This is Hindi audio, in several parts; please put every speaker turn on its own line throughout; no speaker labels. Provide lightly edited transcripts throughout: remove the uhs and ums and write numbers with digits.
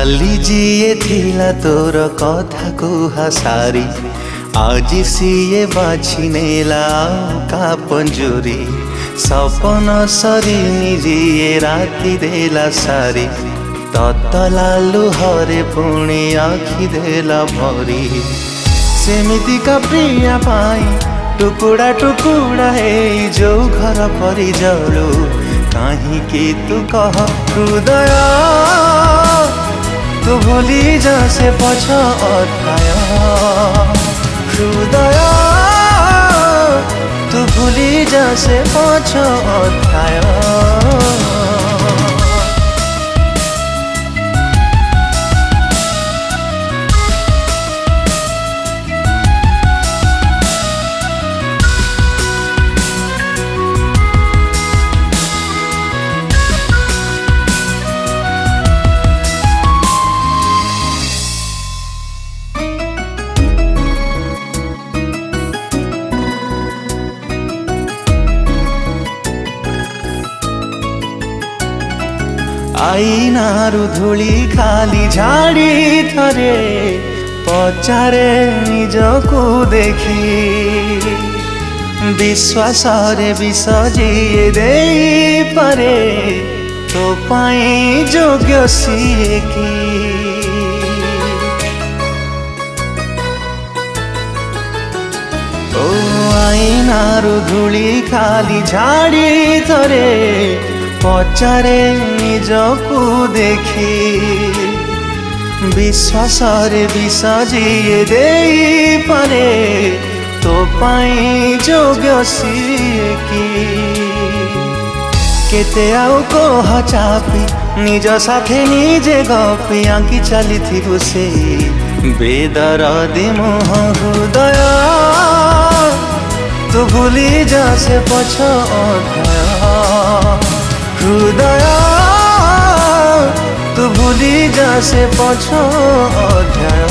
काली जीए थिला तोर कथा कुहा सारी आज सीए बाछी नेला का पंजुरी सपन सरी निजिए राति देला सारी ततला लुहरे पुणी आखि देला भरी सेमिति का प्रिया पाई टुकुड़ा टुकुड़ा है जो घर परी जलू कहीं कि तू कह हृदय तू भूली जा से पछ अध्याय हृदय तू भूली जा से पछ अध्याय। आईनारु धूली खाली झाड़ी थरे पचारे निजको देखी विश्वास रे विसजिए दे पारे तो पाई योग्य सीए की ओ आईनारु धूली खाली झाड़ी थरे पचारे निजको देखी विश्वास रे विसजिए दे पारे तो पाई योग्य सीए की केते आउ कह चापी निज साथे निजे गपी आंकी चली थी से बेदरदी मोह हृदय तू भूली जा से पछ अध्याय हृदय तू भूली जा से पछ अध्याय।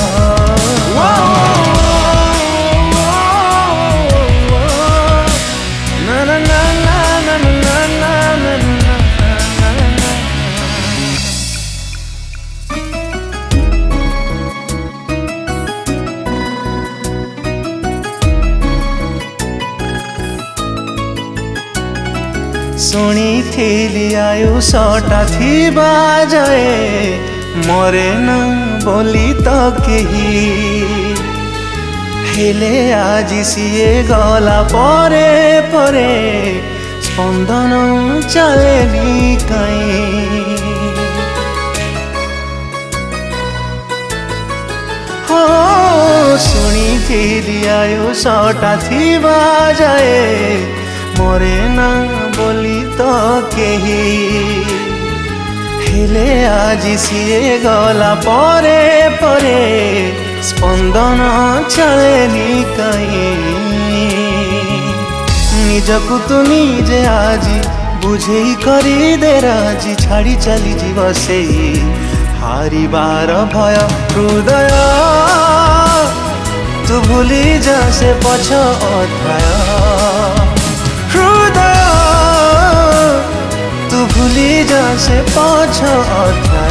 शुणी थी आयुषटा थी बाजाए मरे न बोली तो कही हेले आज सीए गला परे परे स्पंदन चलेनी कहीं हो शुणी थी आयुषटा थी बाजाए मरे ना बोली तो कही हेले आज सीए गला परे परे स्पंदन चलेनी कहीं निजकु तू निजे आज बुझे करी दे राजी छाड़ी चली जीव से हारिबार भय हृदय तू भूली जा से पछ अध्याय हृदय तू भूली जा से पछ अध्याय।